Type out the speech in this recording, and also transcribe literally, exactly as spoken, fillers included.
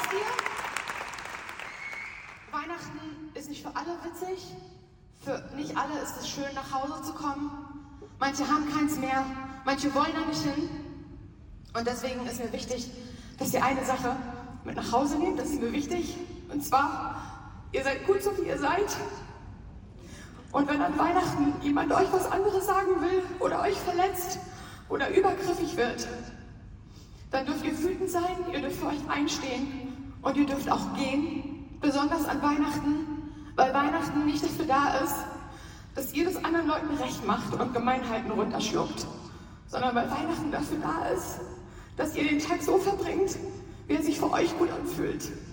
ihr? Weihnachten ist nicht für alle witzig. Für nicht alle ist es schön, nach Hause zu kommen. Manche haben keins mehr, manche wollen da nicht hin. Und deswegen ist mir wichtig, dass ihr eine Sache mit nach Hause nehmt. Das ist mir wichtig. Und zwar, ihr seid gut so, wie ihr seid. Und wenn an Weihnachten jemand euch was anderes sagen will oder euch verletzt oder übergriffig wird, dann dürft ihr wütend sein, ihr dürft für euch einstehen und ihr dürft auch gehen, besonders an Weihnachten, weil Weihnachten nicht dafür da ist, dass ihr das anderen Leuten recht macht und Gemeinheiten runterschluckt, sondern weil Weihnachten dafür da ist, dass ihr den Tag so verbringt, wie er sich für euch gut anfühlt.